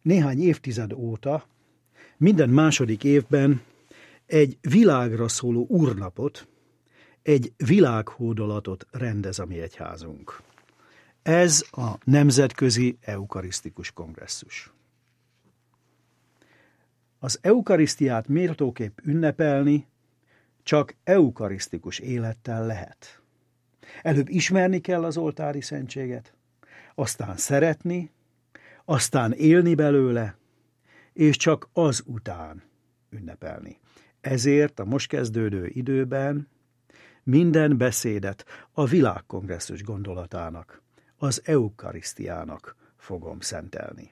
Néhány évtized óta minden második évben egy világra szóló úrnapot, egy világhódolatot rendez a mi egyházunk. Ez a Nemzetközi Eukarisztikus Kongresszus. Az eukarisztiát méltóképp ünnepelni csak eukarisztikus élettel lehet. Előbb ismerni kell az oltári szentséget, aztán szeretni, aztán élni belőle, és csak azután ünnepelni. Ezért a most kezdődő időben minden beszédet a világkongresszus gondolatának, az eukarisztiának fogom szentelni.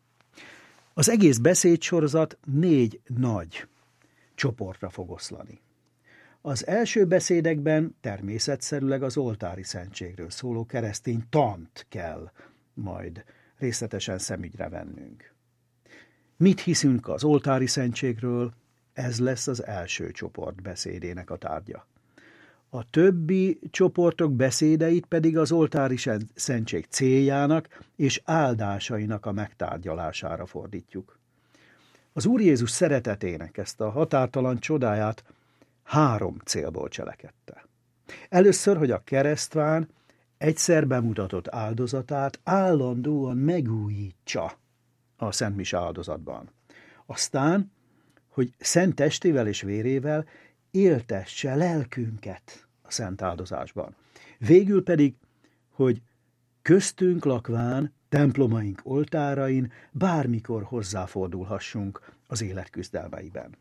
Az egész beszédsorozat 4 nagy csoportra fog oszlani. Az első beszédekben természetszerűleg az oltári szentségről szóló keresztény tant kell majd részletesen szemügyre vennünk. Mit hiszünk az oltári szentségről? Ez lesz az első csoport beszédének a tárgya. A többi csoportok beszédeit pedig az oltári szentség céljának és áldásainak a megtárgyalására fordítjuk. Az Úr Jézus szeretetének ezt a határtalan csodáját 3 célból cselekedte. Először, hogy a keresztván egyszer bemutatott áldozatát állandóan megújítsa a Szent Mise áldozatban. Aztán, hogy szent testével és vérével éltesse lelkünket a szent áldozásban. Végül pedig, hogy köztünk lakván, templomaink oltárain bármikor hozzáfordulhassunk az élet küzdelmeiben.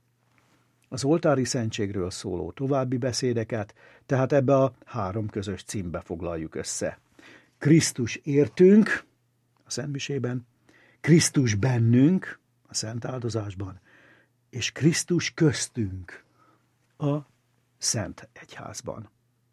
Az oltári szentségről szóló további beszédeket tehát ebbe a 3 közös címbe foglaljuk össze. Krisztus értünk a szentmisében, Krisztus bennünk a szent áldozásban, és Krisztus köztünk a Szent Egyházban.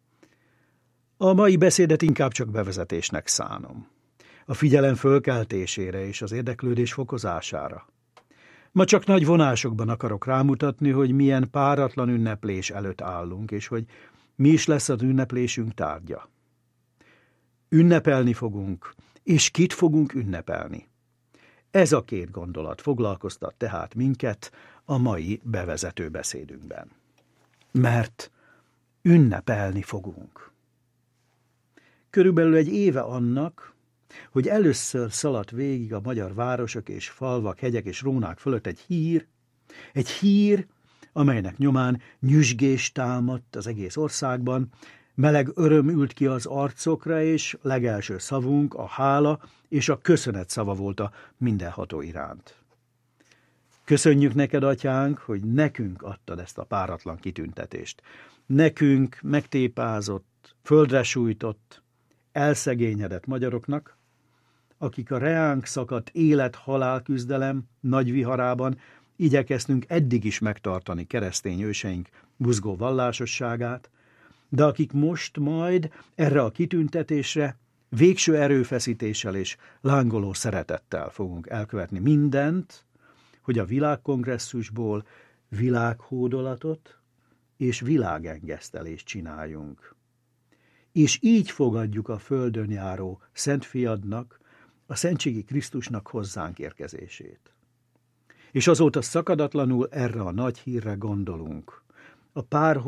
A mai beszédet inkább csak bevezetésnek szánom. A figyelem fölkeltésére és az érdeklődés fokozására. Ma csak nagy vonásokban akarok rámutatni, hogy milyen páratlan ünneplés előtt állunk, és hogy mi is lesz az ünneplésünk tárgya. Ünnepelni fogunk, és kit fogunk ünnepelni. Ez a 2 gondolat foglalkoztat tehát minket a mai bevezető beszédünkben. Mert ünnepelni fogunk. Körülbelül egy éve annak, hogy először szaladt végig a magyar városok és falvak, hegyek és rónák fölött egy hír, amelynek nyomán nyüzsgés támadt az egész országban, meleg öröm ült ki az arcokra, és legelső szavunk a hála és a köszönet szava volt a mindenható iránt. Köszönjük neked, atyánk, hogy nekünk adtad ezt a páratlan kitüntetést. Nekünk megtépázott, földre sújtott, elszegényedett magyaroknak, akik a reánk szakadt élet-halál küzdelem nagy viharában igyekeztünk eddig is megtartani keresztény őseink buzgó vallásosságát, de akik most majd erre a kitüntetésre végső erőfeszítéssel és lángoló szeretettel fogunk elkövetni mindent, hogy a világkongresszusból világhódolatot és világengesztelést csináljunk. És így fogadjuk a földön járó Szent Fiadnak, a Szentségi Krisztusnak hozzánk érkezését. És azóta szakadatlanul erre a nagy hírre gondolunk. A pár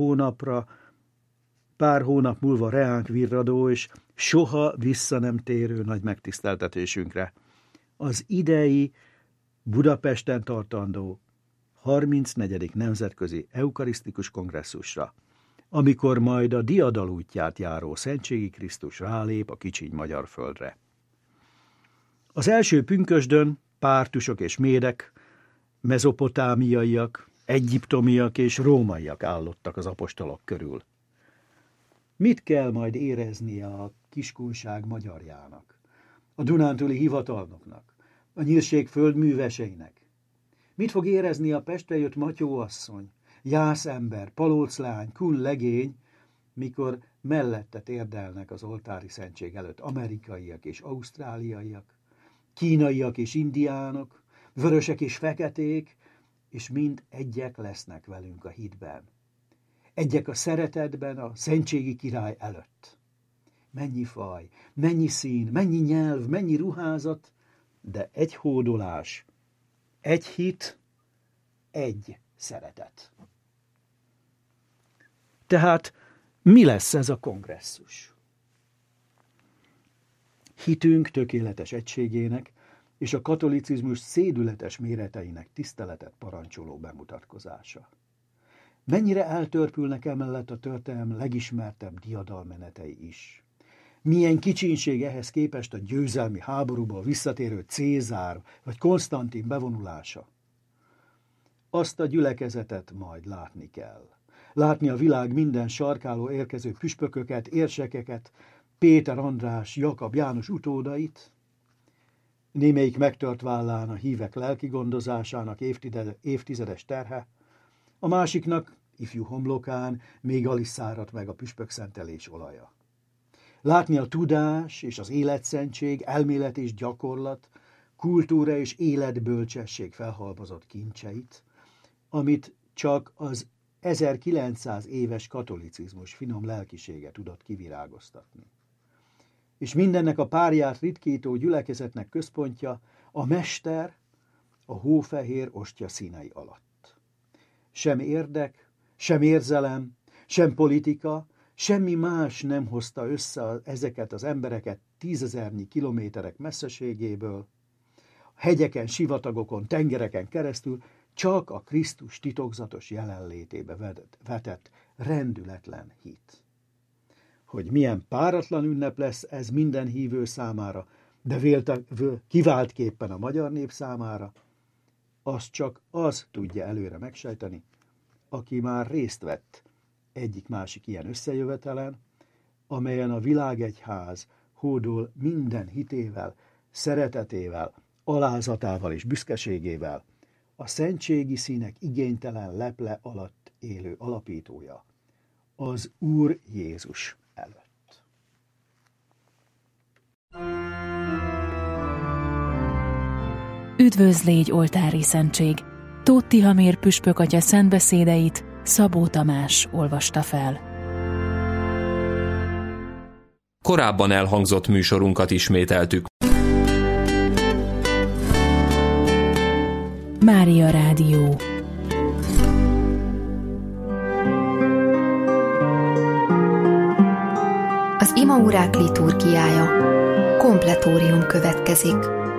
hónap múlva reánk virradó és soha vissza nem térő nagy megtiszteltetésünkre. Az idei Budapesten tartandó 34. Nemzetközi Eukarisztikus Kongresszusra, amikor majd a diadal útját járó Szentségi Krisztus rálép a kicsiny magyar földre. Az első pünkösdön pártusok és médek, mezopotámiaiak, egyiptomiak és rómaiak állottak az apostolok körül. Mit kell majd éreznie a kiskunság magyarjának, a dunántúli hivatalnoknak, a nyírség földműveseinek? Mit fog érezni a Pestre jött Matyó asszony, Jászember, Palóclány, Kun legény, mikor mellette térdelnek az oltári szentség előtt amerikaiak és ausztráliaiak, kínaiak és indiánok, vörösek és feketék, és mind egyek lesznek velünk a hitben. Egyek a szeretetben a szentségi király előtt. Mennyi faj, mennyi szín, mennyi nyelv, mennyi ruházat, de egy hódolás, egy hit, egy szeretet. Tehát mi lesz ez a kongresszus? Hitünk tökéletes egységének és a katolicizmus szédületes méreteinek tiszteletet parancsoló bemutatkozása. Mennyire eltörpülnek emellett a történelem legismertebb diadalmenetei is. Milyen kicsinség ehhez képest a győzelmi háborúból visszatérő Cézár vagy Konstantin bevonulása. Azt a gyülekezetet majd látni kell. Látni a világ minden sarkáló érkező püspököket, érsekeket, Péter, András, Jakab, János utódait, némelyik megtört vállán a hívek lelki gondozásának évtizedes terhe, a másiknak ifjú homlokán még alig száradt meg a püspökszentelés olaja. Látni a tudás és az életszentség, elmélet és gyakorlat, kultúra és életbölcsesség felhalmozott kincseit, amit csak az 1900 éves katolicizmus finom lelkisége tudott kivirágoztatni. És mindennek a párját ritkító gyülekezetnek központja a mester a hófehér ostya színei alatt. Sem érdek, sem érzelem, sem politika, semmi más nem hozta össze ezeket az embereket 10 000 kilométerek messzeségéből, hegyeken, sivatagokon, tengereken keresztül, csak a Krisztus titokzatos jelenlétébe vetett rendületlen hit. Hogy milyen páratlan ünnep lesz ez minden hívő számára, de kiváltképpen a magyar nép számára, azt csak az tudja előre megsejteni, aki már részt vett egyik-másik ilyen összejövetelen, amelyen a világegyház hódol minden hitével, szeretetével, alázatával és büszkeségével, a szentségi színek igénytelen leple alatt élő alapítója, az Úr Jézus előtt. Üdvözl légy, oltári szentség! Tóth Tihamér püspök atya szentbeszédeit Szabó Tamás olvasta fel. Korábban elhangzott műsorunkat ismételtük. Mária Rádió. Az imaórák liturgiája. Kompletórium következik.